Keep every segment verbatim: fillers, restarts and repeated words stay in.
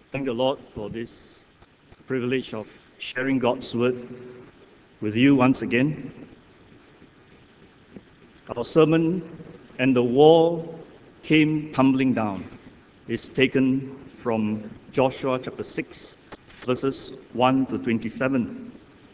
Thank the Lord for this privilege of sharing God's word with you once again. Our sermon, "And the Wall Came Tumbling Down," is taken from Joshua chapter six, verses one to twenty-seven.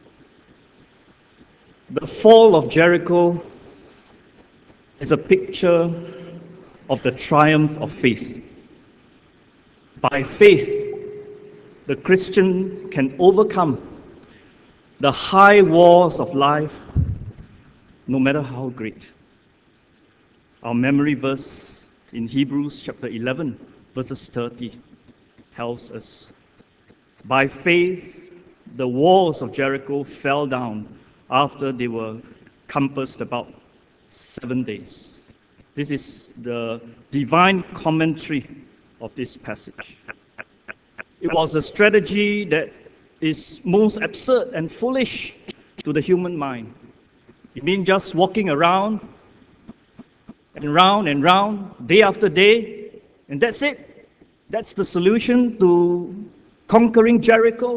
The fall of Jericho is a picture of the triumph of faith. By faith, the Christian can overcome the high walls of life, no matter how great. Our memory verse in Hebrews chapter eleven, verses thirty, tells us, "By faith, the walls of Jericho fell down after they were compassed about seven days." This is the divine commentary of this passage. It was a strategy that is most absurd and foolish to the human mind. You mean just walking around and round and round, day after day, and that's it? That's the solution to conquering Jericho?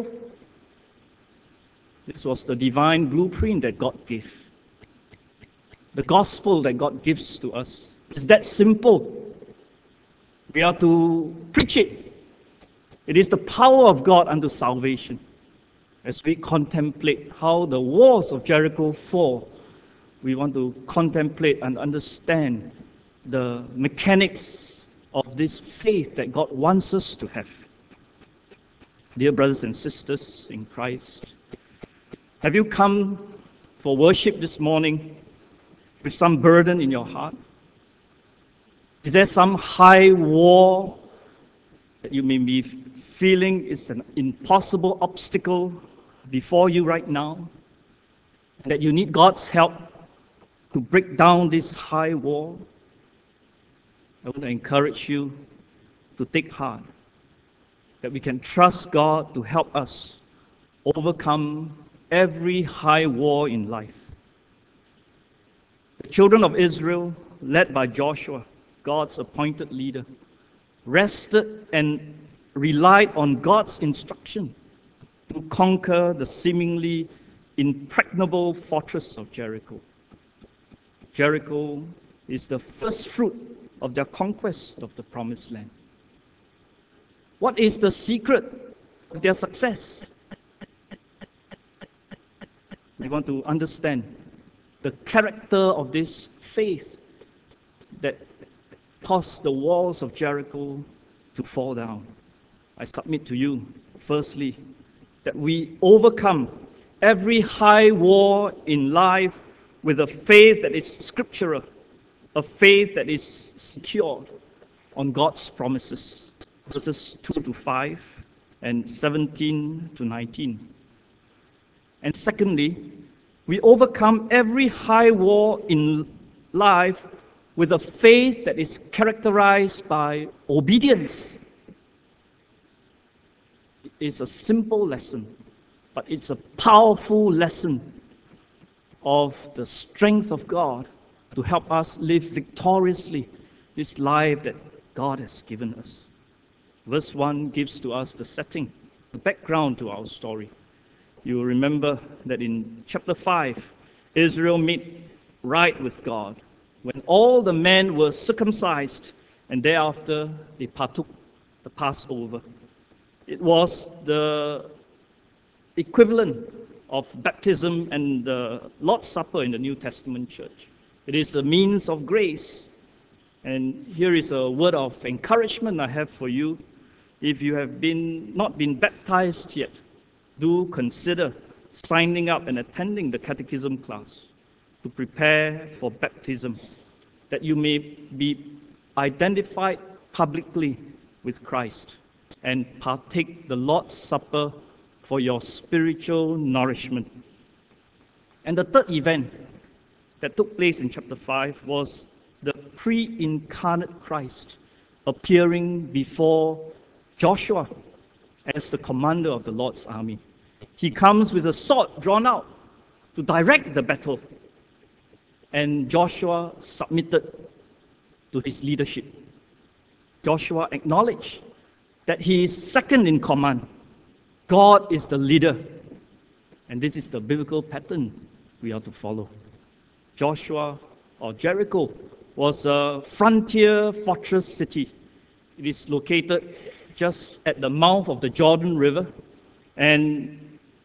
This was the divine blueprint that God gave. The gospel that God gives to us is that simple. We are to preach it. It is the power of God unto salvation. As we contemplate how the walls of Jericho fall, we want to contemplate and understand the mechanics of this faith that God wants us to have. Dear brothers and sisters in Christ, have you come for worship this morning with some burden in your heart? Is there some high wall that you may be feeling is an impossible obstacle before you right now, and that you need God's help to break down this high wall? I want to encourage you to take heart, that we can trust God to help us overcome every high wall in life. The children of Israel, led by Joshua, God's appointed leader, rested and relied on God's instruction to conquer the seemingly impregnable fortress of Jericho. Jericho is the first fruit of their conquest of the promised land. What is the secret of their success? We want to understand the character of this faith that caused the walls of Jericho to fall down. I submit to you, firstly, that we overcome every high wall in life with a faith that is scriptural, a faith that is secured on God's promises. Verses two to five and seventeen to nineteen. And secondly, we overcome every high wall in life with a faith that is characterized by obedience. It's a simple lesson, but it's a powerful lesson of the strength of God to help us live victoriously this life that God has given us. Verse one gives to us the setting, the background to our story. You will remember that in chapter five, Israel made right with God when all the men were circumcised, and thereafter they partook the Passover. It was the equivalent of baptism and the Lord's Supper in the New Testament church. It is a means of grace. And here is a word of encouragement I have for you. If you have been not been baptized yet, do consider signing up and attending the catechism class to prepare for baptism, that you may be identified publicly with Christ and partake the Lord's Supper for your spiritual nourishment. And the third event that took place in chapter five was the pre-incarnate Christ appearing before Joshua as the commander of the Lord's army. He comes with a sword drawn out to direct the battle, and Joshua submitted to his leadership. Joshua acknowledged that he is second in command. God is the leader. And this is the biblical pattern we are to follow. Joshua, or Jericho, was a frontier fortress city. It is located just at the mouth of the Jordan River, and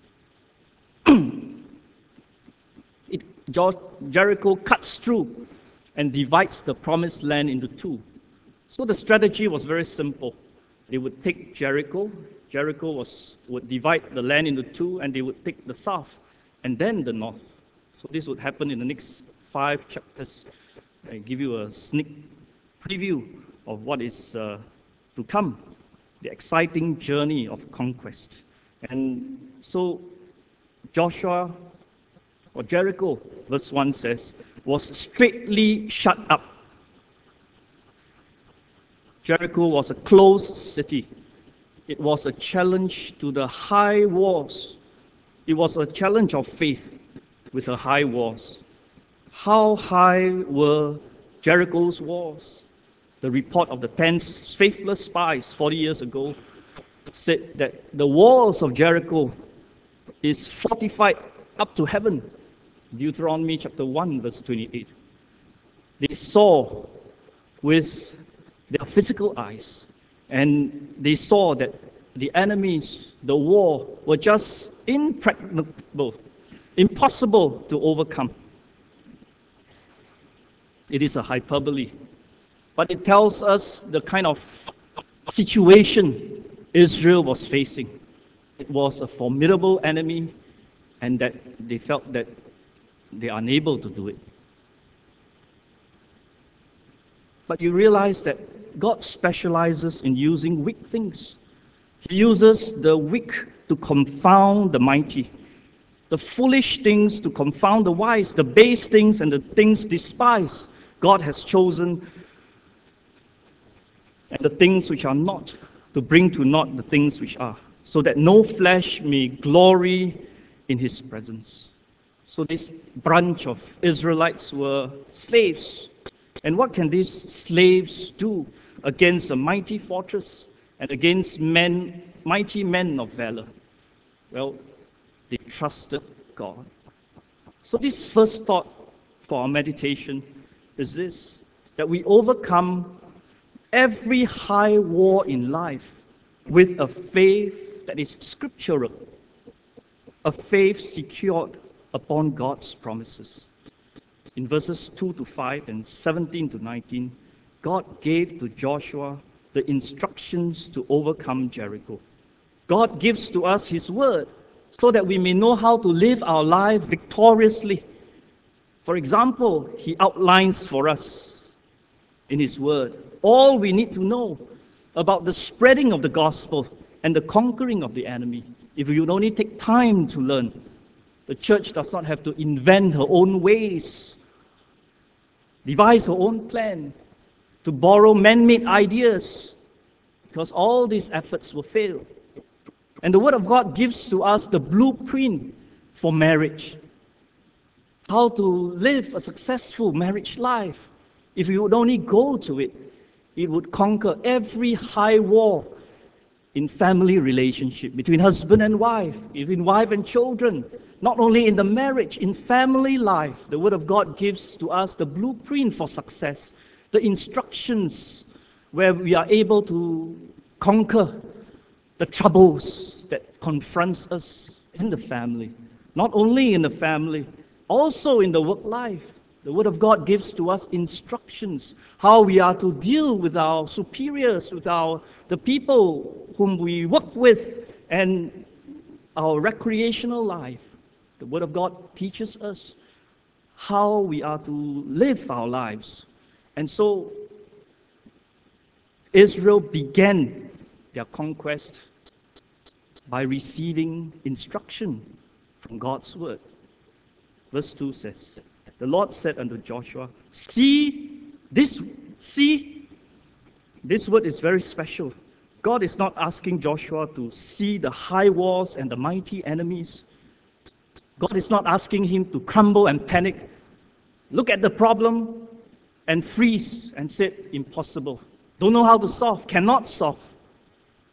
it, Jericho cuts through and divides the promised land into two. So the strategy was very simple. They would take Jericho. Jericho was, would divide the land into two, and they would take the south and then the north. So this would happen in the next five chapters. I give you a sneak preview of what is uh, to come, the exciting journey of conquest. And so Joshua, or Jericho, verse one says, was straitly shut up. Jericho was a closed city. It was a challenge to the high walls. It was a challenge of faith with her high walls. How high were Jericho's walls? The report of the ten faithless spies forty years ago said that the walls of Jericho is fortified up to heaven. Deuteronomy chapter one, verse twenty-eight. They saw with their physical eyes, and they saw that the enemies, the war, were just impregnable, impossible to overcome. It is a hyperbole, but it tells us the kind of situation Israel was facing. It was a formidable enemy, and that they felt that they are unable to do it. But you realize that God specializes in using weak things. He uses the weak to confound the mighty, the foolish things to confound the wise, the base things and the things despised. God has chosen, and the things which are not, to bring to naught the things which are, so that no flesh may glory in his presence. So this branch of Israelites were slaves. And what can these slaves do against a mighty fortress and against men, mighty men of valor? Well, they trusted God. So this first thought for our meditation is this, that we overcome every high war in life with a faith that is scriptural, a faith secured upon God's promises. In verses two to five and seventeen to nineteen, God gave to Joshua the instructions to overcome Jericho. God gives to us his word so that we may know how to live our life victoriously. For example, he outlines for us in his word all we need to know about the spreading of the gospel and the conquering of the enemy. If you would only take time to learn, the church does not have to invent her own ways, devise her own plan, to borrow man-made ideas, because all these efforts will fail. And the Word of God gives to us the blueprint for marriage, how to live a successful marriage life. If you would only go to it, it would conquer every high war in family relationship, between husband and wife, between wife and children, not only in the marriage, in family life. The Word of God gives to us the blueprint for success, the instructions where we are able to conquer the troubles that confronts us in the family. Not only in the family, also in the work life. The Word of God gives to us instructions how we are to deal with our superiors, with our the people whom we work with, and our recreational life. The Word of God teaches us how we are to live our lives. And so Israel began their conquest by receiving instruction from God's word. Verse two says, the Lord said unto Joshua, see, this, see, this word is very special. God is not asking Joshua to see the high walls and the mighty enemies. God is not asking him to crumble and panic, look at the problem and freeze and say, impossible. Don't know how to solve, cannot solve.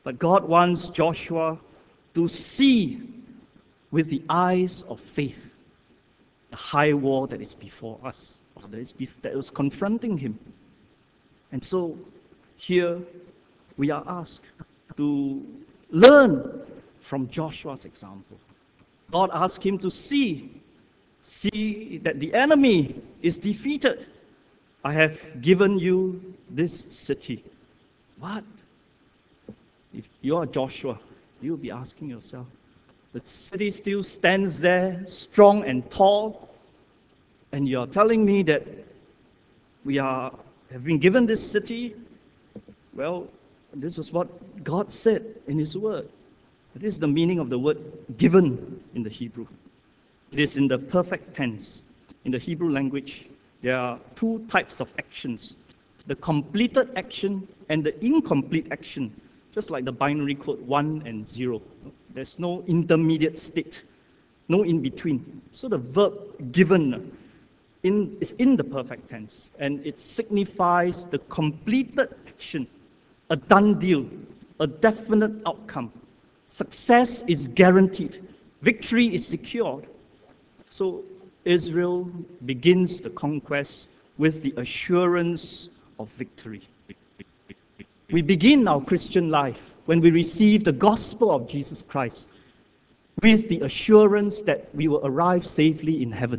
But God wants Joshua to see with the eyes of faith the high wall that is before us, that is bef- that was confronting him. And so here we are asked to learn from Joshua's example. God asked him to see, see that the enemy is defeated. I have given you this city. What? If you are Joshua, you'll be asking yourself, the city still stands there, strong and tall, and you're telling me that we are have been given this city? Well, this is what God said in His Word. This is the meaning of the word given in the Hebrew. It is in the perfect tense. In the Hebrew language, there are two types of actions: the completed action and the incomplete action, just like the binary code one and zero. There's no intermediate state, no in between. So the verb given in, is in the perfect tense, and it signifies the completed action, a done deal, a definite outcome. Success is guaranteed. Victory is secured. So Israel begins the conquest with the assurance of victory. We begin our Christian life when we receive the gospel of Jesus Christ with the assurance that we will arrive safely in heaven.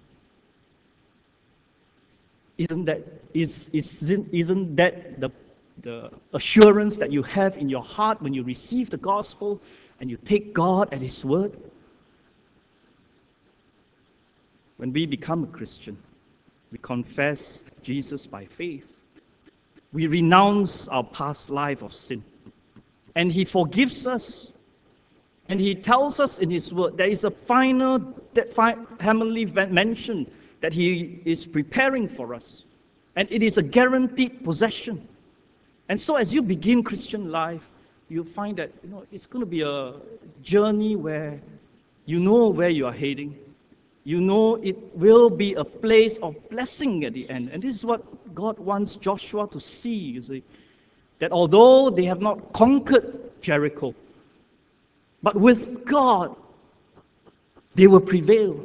Isn't that, is, isn't, isn't that the, the assurance that you have in your heart when you receive the gospel and you take God at His word? When we become a Christian, we confess Jesus by faith. We renounce our past life of sin. And He forgives us. And He tells us in His word there is a final that fi- heavenly mansion that He is preparing for us. And it is a guaranteed possession. And so as you begin Christian life, you'll find that you know it's going to be a journey where you know where you are heading. You know it will be a place of blessing at the end. And this is what God wants Joshua to see, you see. That although they have not conquered Jericho, but with God, they will prevail.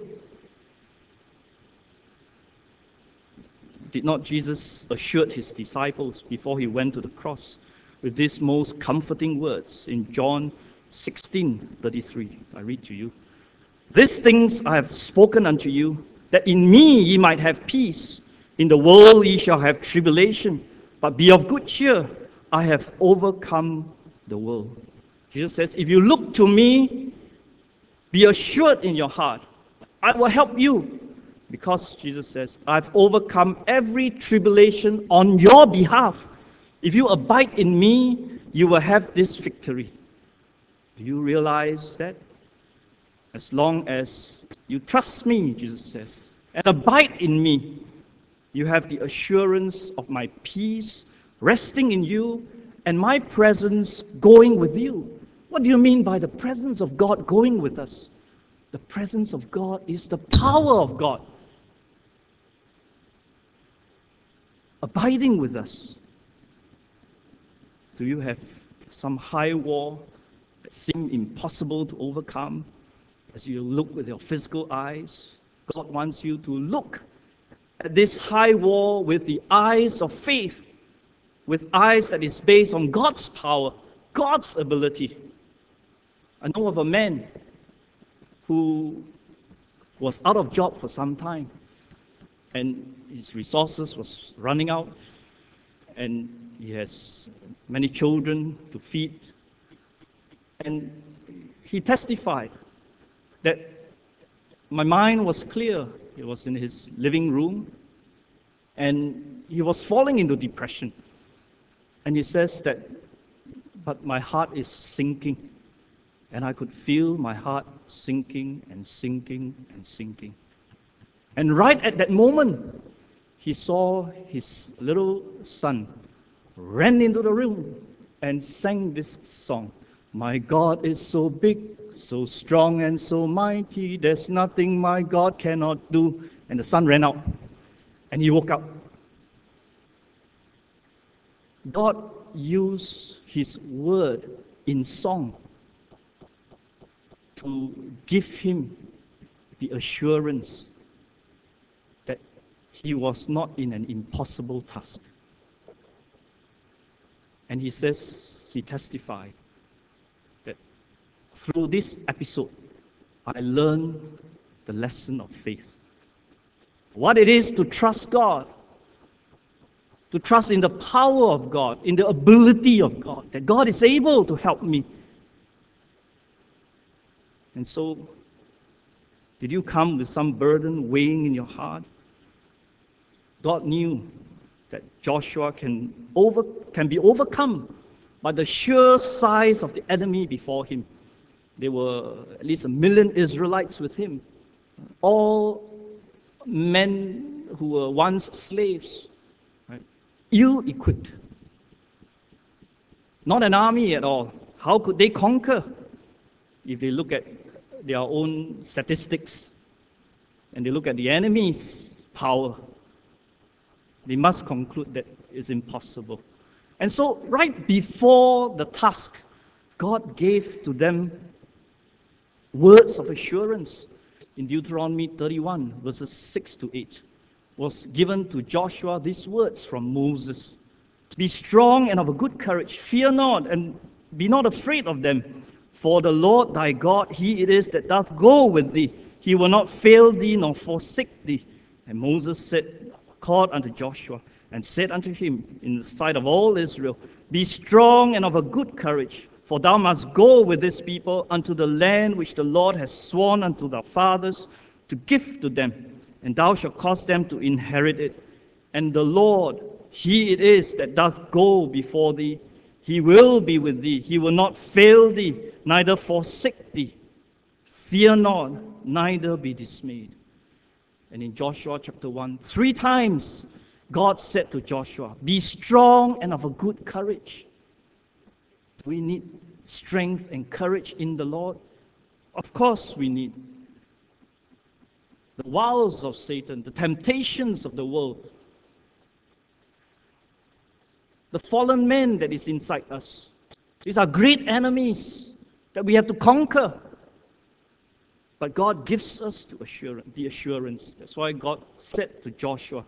Did not Jesus assure His disciples before He went to the cross with these most comforting words in John sixteen thirty-three? I read to you. These things I have spoken unto you, that in me ye might have peace. In the world ye shall have tribulation, but be of good cheer. I have overcome the world. Jesus says, if you look to me, be assured in your heart, I will help you. Because Jesus says, I've overcome every tribulation on your behalf. If you abide in me, you will have this victory. Do you realize that? As long as you trust me, Jesus says, and abide in me, you have the assurance of my peace resting in you and my presence going with you. What do you mean by the presence of God going with us? The presence of God is the power of God abiding with us. Do you have some high wall that seems impossible to overcome? As you look with your physical eyes, God wants you to look at this high wall with the eyes of faith, with eyes that is based on God's power, God's ability. I know of a man who was out of job for some time, and his resources was running out, and he has many children to feed. And he testified that my mind was clear. He was in his living room, and he was falling into depression. And he says that, but my heart is sinking. And I could feel my heart sinking and sinking and sinking. And right at that moment, he saw his little son ran into the room and sang this song. My God is so big, so strong and so mighty, there's nothing my God cannot do. And the son ran out, and he woke up. God used His word in song to give him the assurance that he was not in an impossible task. And he says, he testified that through this episode, I learned the lesson of faith. What it is to trust God, to trust in the power of God, in the ability of God, that God is able to help me. And so, did you come with some burden weighing in your heart? God knew that Joshua can over can be overcome by the sheer size of the enemy before him. There were at least a million Israelites with him, all men who were once slaves, right? Ill-equipped, not an army at all. How could they conquer? If they look at their own statistics and they look at the enemy's power, they must conclude that it's impossible. And so, right before the task, God gave to them words of assurance. In Deuteronomy thirty-one, verses six to eight, was given to Joshua these words from Moses. Be strong and of a good courage. Fear not, and be not afraid of them. For the Lord thy God, he it is that doth go with thee. He will not fail thee nor forsake thee. And Moses said, called unto Joshua, and said unto him in the sight of all Israel, Be strong and of a good courage, for thou must go with this people unto the land which the Lord has sworn unto their fathers to give to them, and thou shalt cause them to inherit it. And the Lord, he it is that doth go before thee. He will be with thee. He will not fail thee, neither forsake thee. Fear not, neither be dismayed. And in Joshua chapter one, three times God said to Joshua, Be strong and of a good courage. We need strength and courage in the Lord. Of course we need. The wiles of Satan, the temptations of the world, the fallen man that is inside us. These are great enemies that we have to conquer. But God gives us the assurance, the assurance. That's why God said to Joshua,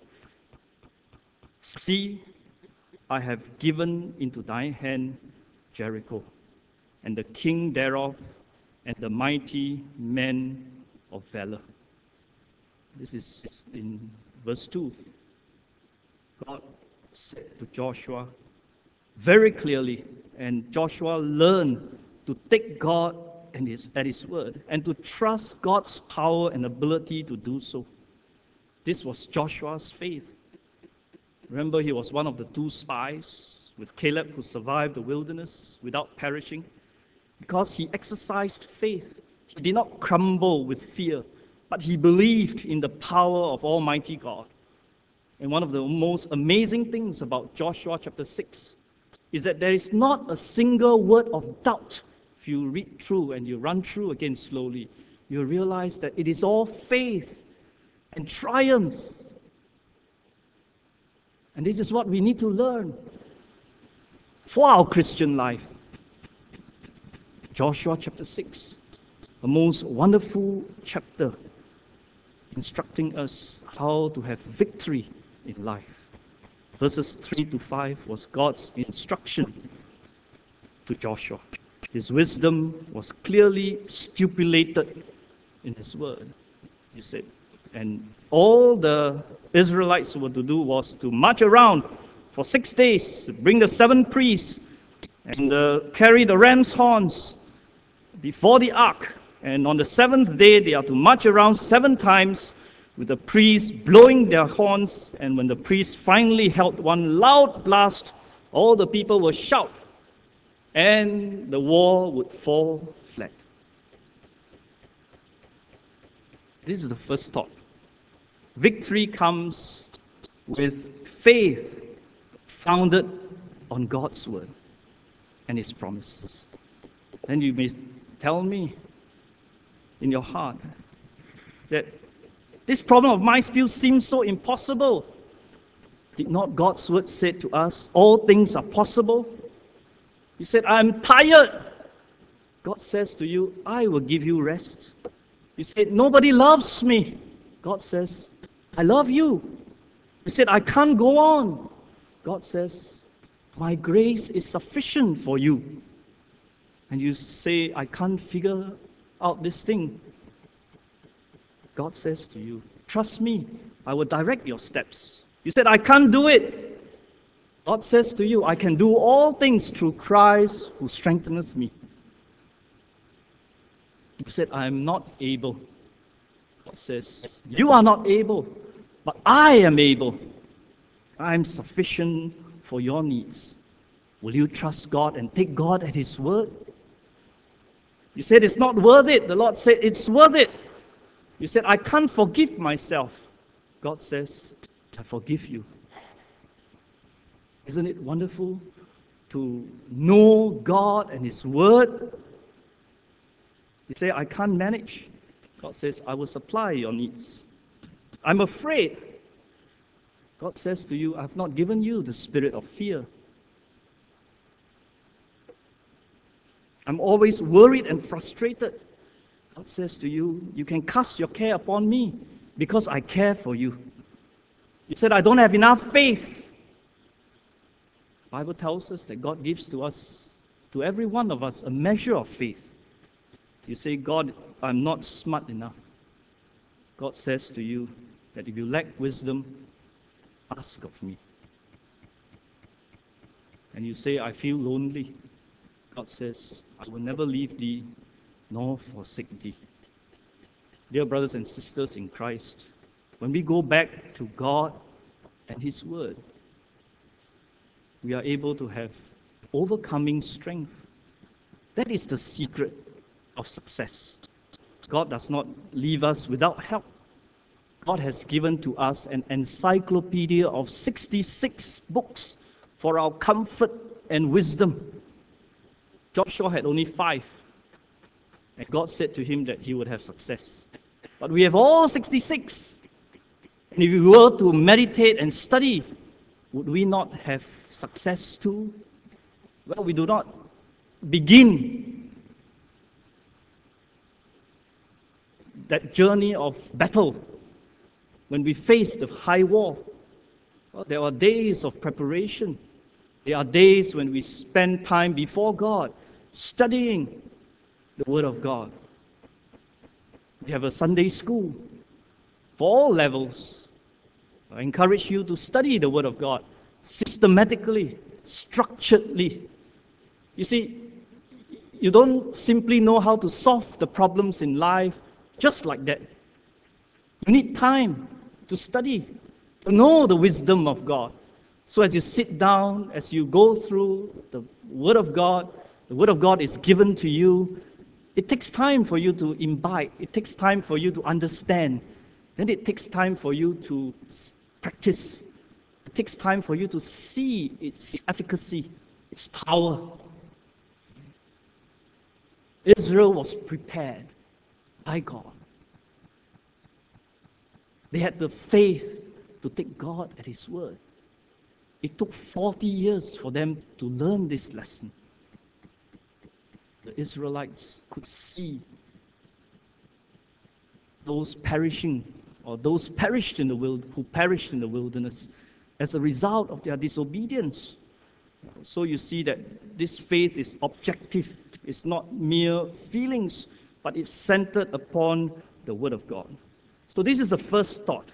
See, I have given into thy hand Jericho, and the king thereof, and the mighty men of valor. This is in verse two. God said to Joshua very clearly, and Joshua learned to take God and his, at his word and to trust God's power and ability to do so. This was Joshua's faith. Remember, he was one of the two spies with Caleb who survived the wilderness without perishing. Because he exercised faith, he did not crumble with fear, but he believed in the power of Almighty God. And one of the most amazing things about Joshua chapter six is that there is not a single word of doubt. If you read through and you run through again slowly, you realize that it is all faith and triumph. And this is what we need to learn for our Christian life. Joshua chapter six, a most wonderful chapter instructing us how to have victory in life. Verses three to five was God's instruction to Joshua. His wisdom was clearly stipulated in his word. He said, and all the Israelites were to do was to march around for six days, bring the seven priests, and uh, carry the ram's horns before the ark. And on the seventh day, they are to march around seven times with the priests blowing their horns. And when the priests finally held one loud blast, all the people will shout, and the wall would fall flat. This is the first thought. Victory comes with faith founded on God's word and his promises. Then you may tell me in your heart that this problem of mine still seems so impossible. Did not God's word say to us, all things are possible? You said, I'm tired. God says to you, I will give you rest. You said, nobody loves me. God says, I love you. You said, I can't go on. God says, my grace is sufficient for you. And you say, I can't figure out this thing. God says to you, trust me, I will direct your steps. You said, I can't do it. God says to you, I can do all things through Christ who strengtheneth me. You said, I am not able. God says, you are not able, but I am able. I am sufficient for your needs. Will you trust God and take God at His word? You said, it's not worth it. The Lord said, it's worth it. You said, I can't forgive myself. God says, I forgive you. Isn't it wonderful to know God and His word? You say, I can't manage. God says, I will supply your needs. I'm afraid. God says to you, I've not given you the spirit of fear. I'm always worried and frustrated. God says to you, you can cast your care upon me because I care for you. You said, I don't have enough faith. The Bible tells us that God gives to us, to every one of us, a measure of faith. You say, God, I'm not smart enough. God says to you that if you lack wisdom, ask of me. And you say, I feel lonely. God says, I will never leave thee nor forsake thee. Dear brothers and sisters in Christ, when we go back to God and His word, we are able to have overcoming strength. That is the secret of success. God does not leave us without help. God has given to us an encyclopedia of sixty-six books for our comfort and wisdom. Joshua had only five, and God said to him that he would have success. But we have all sixty-six. And if we were to meditate and study, would we not have success too? Well, we do not begin that journey of battle when we face the high wall. Well, there are days of preparation. There are days when we spend time before God, studying the Word of God. We have a Sunday school for all levels. I encourage you to study the Word of God systematically, structuredly. You see, you don't simply know how to solve the problems in life just like that. You need time to study, to know the wisdom of God. So as you sit down, as you go through the Word of God, the Word of God is given to you. It takes time for you to imbibe. It takes time for you to understand. Then it takes time for you to practice. It takes time for you to see its efficacy, its power. Israel was prepared by God. They had the faith to take God at His word. It took forty years for them to learn this lesson. The Israelites could see those perishing, or those perished in the wild, who perished in the wilderness as a result of their disobedience. So you see that this faith is objective. It's not mere feelings, but it's centered upon the Word of God. So this is the first thought,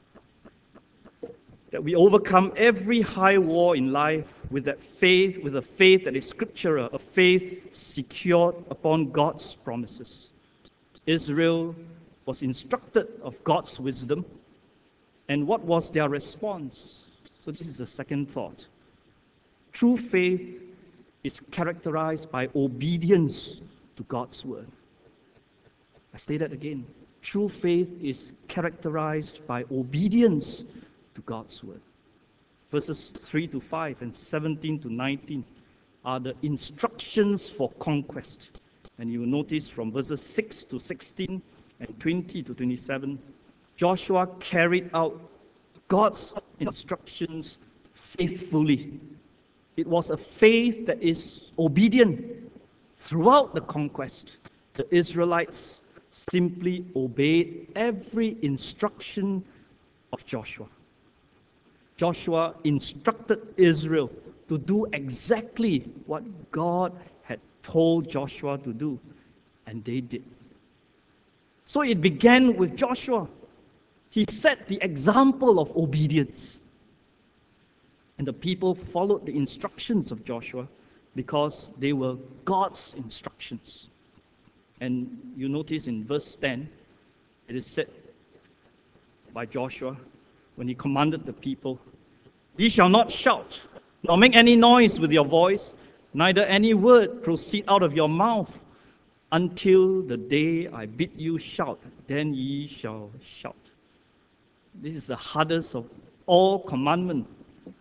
that we overcome every high war in life with that faith, with a faith that is scriptural, a faith secured upon God's promises. Israel was instructed of God's wisdom, and what was their response? So this is the second thought. True faith is characterized by obedience to God's word. I say that again. True faith is characterized by obedience to God's word. Verses three to five and seventeen to nineteen are the instructions for conquest. And you will notice from verses six to sixteen and twenty to twenty-seven, Joshua carried out God's instructions faithfully. It was a faith that is obedient. Throughout the conquest, the Israelites simply obeyed every instruction of Joshua. Joshua instructed Israel to do exactly what God had told Joshua to do, and they did. So it began with Joshua. He set the example of obedience. And the people followed the instructions of Joshua because they were God's instructions. And you notice in verse ten, it is said by Joshua when he commanded the people, "Ye shall not shout, nor make any noise with your voice, neither any word proceed out of your mouth, until the day I bid you shout, then ye shall shout." This is the hardest of all commandments,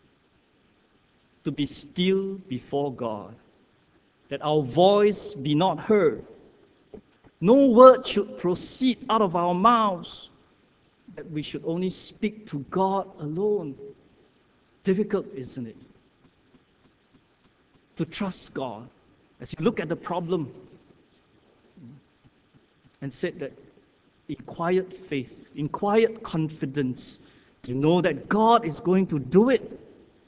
to be still before God, that our voice be not heard. No word should proceed out of our mouths, that we should only speak to God alone. Difficult, isn't it? To trust God as you look at the problem and said that in quiet faith, in quiet confidence, you know that God is going to do it.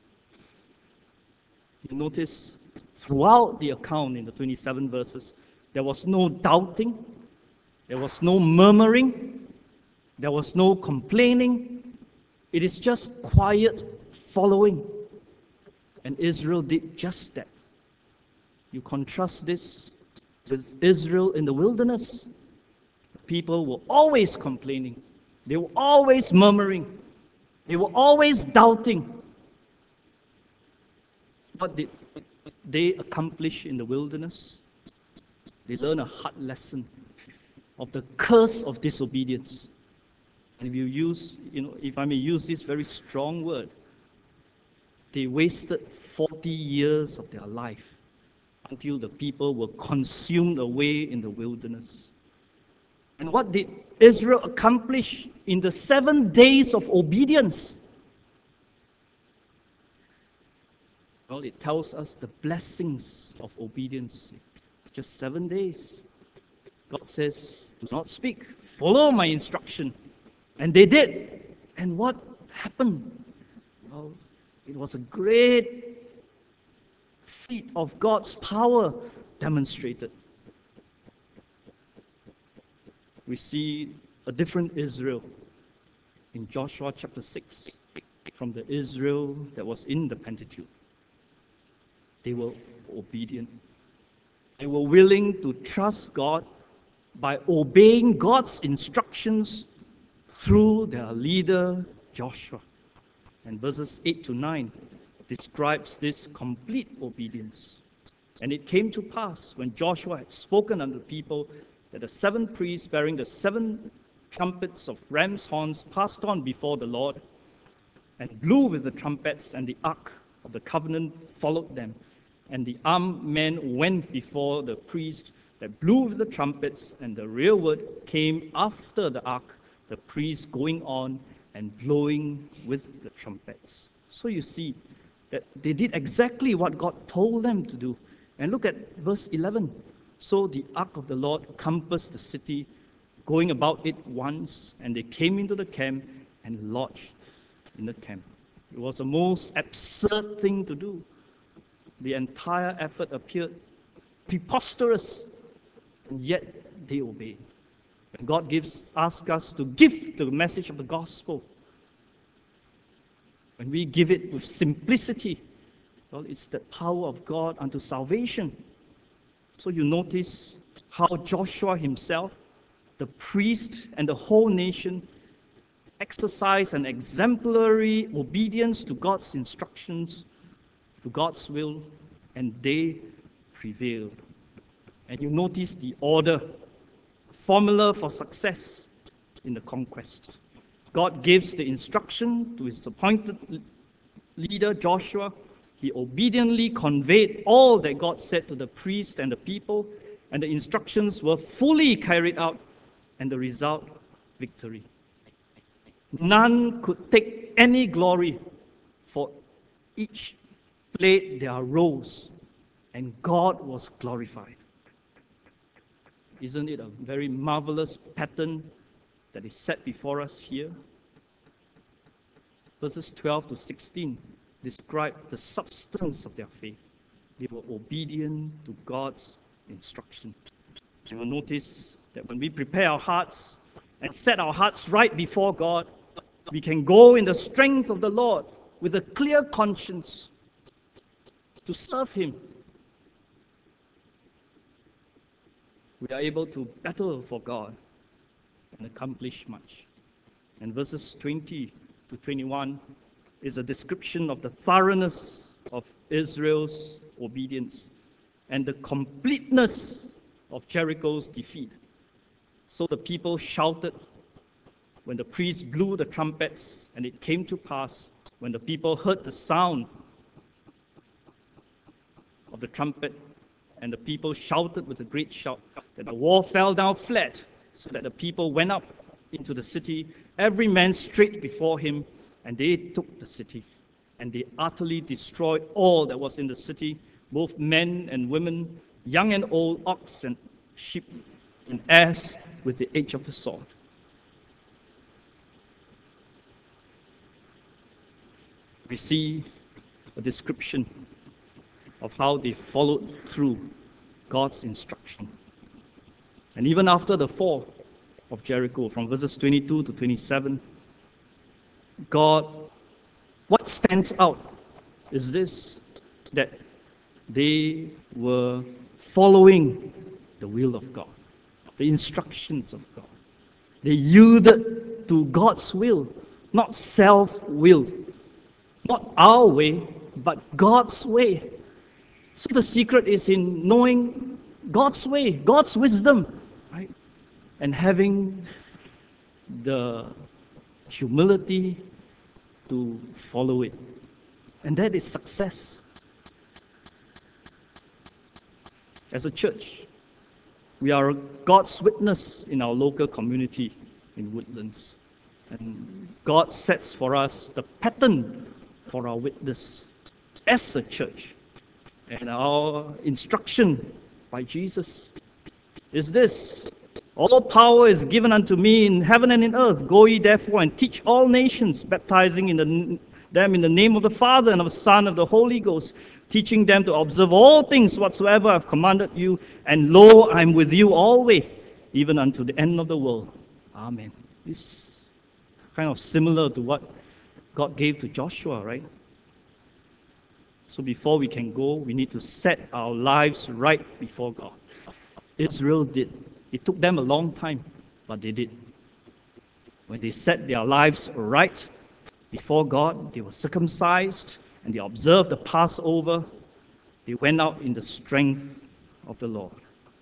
You notice throughout the account in the twenty-seven verses, there was no doubting, there was no murmuring, there was no complaining. It is just quiet following. And Israel did just that. You contrast this with Israel in the wilderness. People were always complaining. They were always murmuring. They were always doubting. What did they accomplish in the wilderness? They learned a hard lesson of the curse of disobedience. And if you use, you know, if I may use this very strong word, they wasted forty years of their life until the people were consumed away in the wilderness. And what did Israel accomplish in the seven days of obedience? Well, it tells us the blessings of obedience. Just seven days. God says, do not speak, follow my instruction. And they did. And what happened? Well, it was a great feat of God's power demonstrated. We see a different Israel in Joshua chapter six from the Israel that was in the Pentateuch. They were obedient. They were willing to trust God by obeying God's instructions through their leader, Joshua. And verses eight to nine describes this complete obedience. And it came to pass when Joshua had spoken unto the people that the seven priests bearing the seven trumpets of ram's horns passed on before the Lord and blew with the trumpets, and the ark of the covenant followed them. And the armed men went before the priest that blew with the trumpets, and the rearward came after the ark, the priest going on and blowing with the trumpets. So you see that they did exactly what God told them to do. And look at verse eleven. So the ark of the Lord compassed the city, going about it once, and they came into the camp and lodged in the camp. It was a most absurd thing to do. The entire effort appeared preposterous, and yet they obeyed. When God gives, asks us to give the message of the gospel, when we give it with simplicity, well, it's the power of God unto salvation. So you notice how Joshua himself, the priest, and the whole nation exercised an exemplary obedience to God's instructions, to God's will, and they prevailed. And you notice the order, formula for success in the conquest. God gives the instruction to his appointed leader, Joshua. He obediently conveyed all that God said to the priest and the people, and the instructions were fully carried out, and the result, victory. None could take any glory for each played their roles, and God was glorified. Isn't it a very marvelous pattern that is set before us here? Verses twelve to sixteen describe the substance of their faith. They were obedient to God's instruction. You will notice that when we prepare our hearts and set our hearts right before God, we can go in the strength of the Lord with a clear conscience to serve Him. We are able to battle for God and accomplish much. And verses twenty to twenty-one is a description of the thoroughness of Israel's obedience and the completeness of Jericho's defeat. So the people shouted when the priests blew the trumpets, and it came to pass when the people heard the sound of the trumpet, and the people shouted with a great shout, that the wall fell down flat, so that the people went up into the city, every man straight before him, and they took the city. And they utterly destroyed all that was in the city, both men and women, young and old, ox and sheep and ass, with the edge of the sword. We see a description of how they followed through God's instruction. And even after the fall of Jericho, from verses twenty-two to twenty-seven, God, what stands out is this, that they were following the will of God, the instructions of God. They yielded to God's will, not self-will, not our way, but God's way. So the secret is in knowing God's way, God's wisdom, right? And having the humility to follow it. And that is success. As a church, we are God's witness in our local community in Woodlands. And God sets for us the pattern for our witness as a church. And our instruction by Jesus is this: all power is given unto me in heaven and in earth. Go ye therefore and teach all nations, baptizing in the, them in the name of the Father and of the Son and of the Holy Ghost, teaching them to observe all things whatsoever I have commanded you. And lo, I am with you always, even unto the end of the world. Amen. This is kind of similar to what God gave to Joshua, right? So before we can go, we need to set our lives right before God. Israel did. It took them a long time, but they did. When they set their lives right before God, they were circumcised, and they observed the Passover. They went out in the strength of the Lord.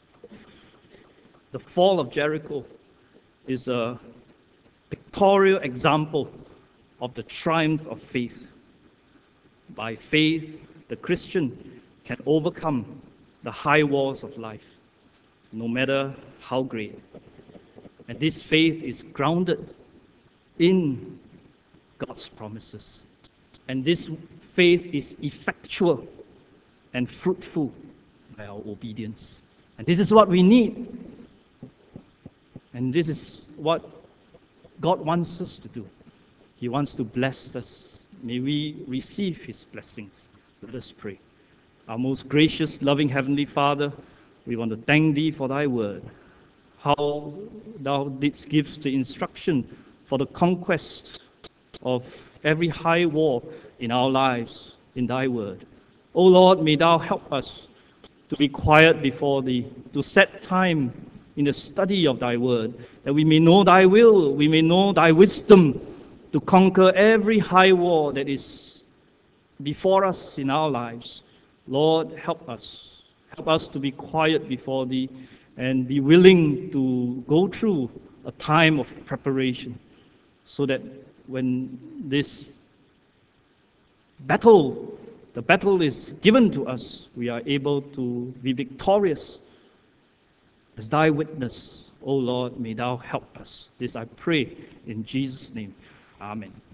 The fall of Jericho is a pictorial example of the triumph of faith. By faith, the Christian can overcome the high walls of life, no matter how great. And this faith is grounded in God's promises. And this faith is effectual and fruitful by our obedience. And this is what we need. And this is what God wants us to do. He wants to bless us. May we receive His blessings. Let us pray. Our most gracious, loving Heavenly Father, we want to thank Thee for Thy word, how Thou didst give the instruction for the conquest of every high wall in our lives in Thy word. O Lord, may Thou help us to be quiet before Thee, to set time in the study of Thy word, that we may know Thy will, we may know Thy wisdom, to conquer every high wall that is before us in our lives. Lord, help us. Help us to be quiet before Thee and be willing to go through a time of preparation, so that when this battle, the battle is given to us, we are able to be victorious as Thy witness. O Lord, may Thou help us. This I pray in Jesus' name. Amen.